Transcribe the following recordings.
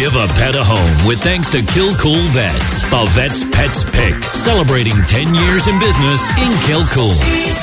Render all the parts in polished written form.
Give a pet a home with thanks to Kilcool Vets. The Vet's Pets Pick. Celebrating 10 years in business in Kilcool.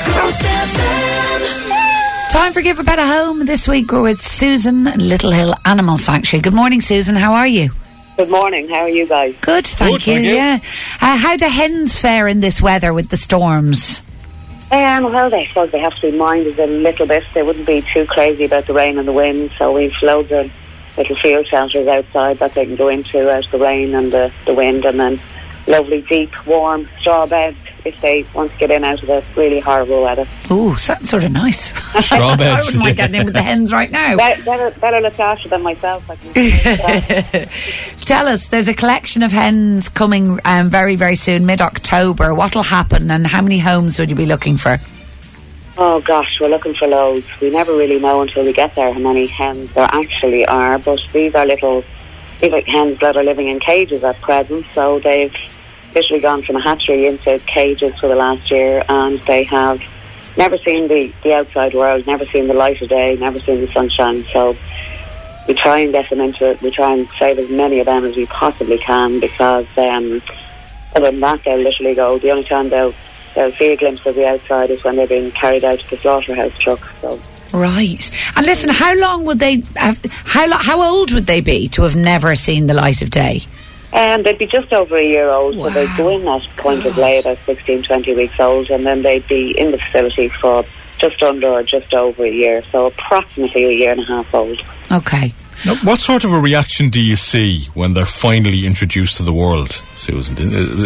Time for Give a Pet a Home. This week we're with Susan, Little Hill Animal Sanctuary. Good morning, Susan. How are you? Good morning. How are you guys? Good, thank you. Yeah. How do hens fare in this weather with the storms? Well, I suppose they have to be minded a little bit. They wouldn't be too crazy about the rain and the wind, so we've loads of little field shelters outside that they can go into out of the rain and the wind, and then lovely, deep, warm straw beds if they want to get in out of the really horrible weather. Ooh, sounds sort of nice. Straw beds. I wouldn't mind getting in with the hens right now. Better look after them myself. I can Tell us, there's a collection of hens coming very, very soon, mid-October. What'll happen and how many homes would you be looking for? Oh gosh, we're looking for loads. We never really know until we get there how many hens there actually are, but these are hens that are living in cages at present, so they've literally gone from a hatchery into cages for the last year, and they have never seen the outside world, never seen the light of day, never seen the sunshine. So we try and get them into it. We try and save as many of them as we possibly can, because other than that, they'll literally go. The only time they'll see a glimpse of the outside is when they're being carried out to the slaughterhouse truck. So. Right. And listen, how long would they have, how old would they be to have never seen the light of day? They'd be just over a year old, wow. So they'd go in at point of lay about 16, 20 weeks old, and then they'd be in the facility for just under or just over a year, so approximately a year and a half old. Okay. Now, what sort of a reaction do you see when they're finally introduced to the world, Susan? They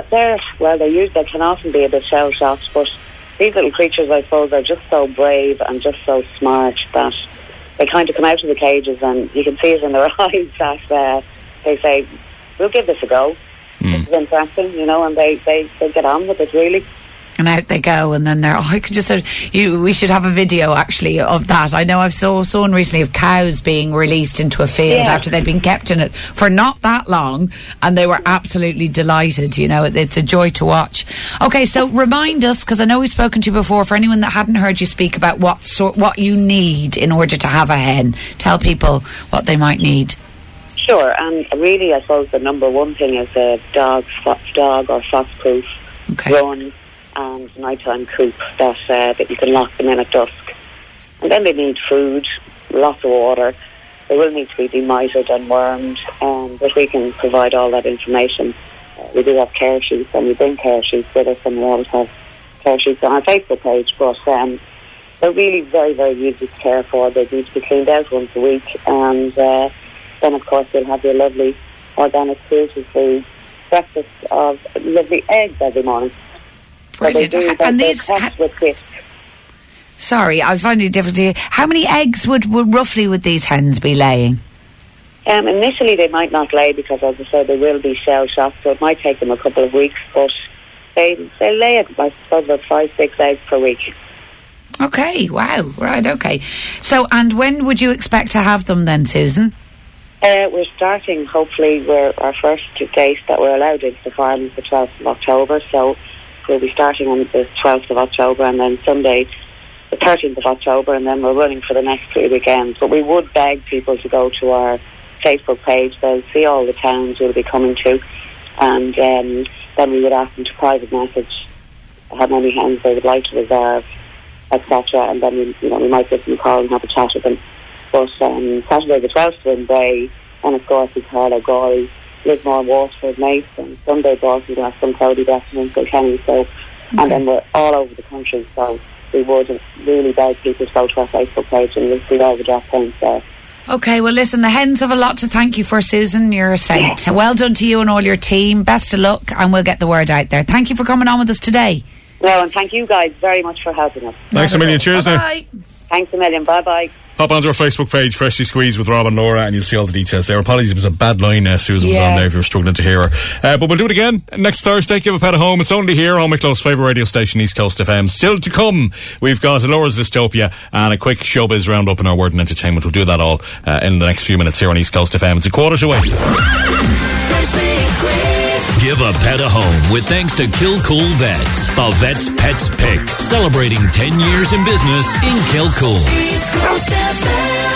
can often be a bit shell-shocked, but these little creatures, I suppose, are just so brave and just so smart that they kind of come out of the cages, and you can see it in their eyes that they say, we'll give this a go. This is interesting, and they get on with it, really. And out they go, and then I could just we should have a video actually of that. I know I've saw one recently of cows being released into a field after they'd been kept in it for not that long, and they were absolutely delighted. It's a joy to watch. Okay, so remind us, because I know we've spoken to you before, for anyone that hadn't heard you speak about what you need in order to have a hen. Tell people what they might need. Sure, and really, I suppose the number one thing is a dog or fox-proof run and nighttime coop that you can lock them in at dusk. And then they need food, lots of water. They will need to be demitted and wormed, but we can provide all that information. We do have care sheets, and we bring care sheets with us, and we always have care sheets on our Facebook page, but they're really very, very easy to care for. They need to be cleaned out once a week, and then, of course, they'll have your lovely organic cruelty free breakfast of lovely eggs every morning. Brilliant. So and these with this. Sorry, I find it difficult to hear. How many eggs would roughly would these hens be laying? Initially, they might not lay because, as I said, they will be shell-shocked, so it might take them a couple of weeks, but they lay, I suppose, about 5-6 eggs per week. Okay, wow, right, okay. So, and when would you expect to have them then, Susan? We're starting, hopefully, our first date that we're allowed into the farm is the 12th of October, so we'll be starting on the 12th of October, and then Sunday the 13th of October, and then we're running for the next 3 weekends. But we would beg people to go to our Facebook page. They'll see all the towns we'll be coming to, and then we would ask them to private message how many hens they would like to reserve, etc., and then we might give them a call and have a chat with them. But Saturday the 12th we're in Bray, and of course it's Carlow, Gory, Lismore, Waterford, Naas, and Sunday Baltimore, some Cody, Bethany and Kilkenny, and then we're all over the country, so we would really beg people to go to our Facebook page, and we'll see all the drop points there. Okay, well listen, the hens have a lot to thank you for, Susan. You're a saint. Well done to you and all your team. Best of luck, and we'll get the word out there. Thank you for coming on with us today. Well, and thank you guys very much for helping us. Thanks a million. Cheers now. Thanks a million. Bye-bye. Pop onto our Facebook page, Freshly Squeezed with Rob and Laura, and you'll see all the details there. Apologies, it was a bad line. Susan was on there if you were struggling to hear her. But we'll do it again next Thursday. Give a pet a home. It's only here on Micklow's favourite radio station, East Coast FM. Still to come, we've got Laura's Dystopia and a quick showbiz roundup in our word and entertainment. We'll do that all in the next few minutes here on East Coast FM. It's a quarter away. Give a pet a home with thanks to Kilcool Vets. The Vet's Pets Pick. Celebrating 10 years in business in Kilcool.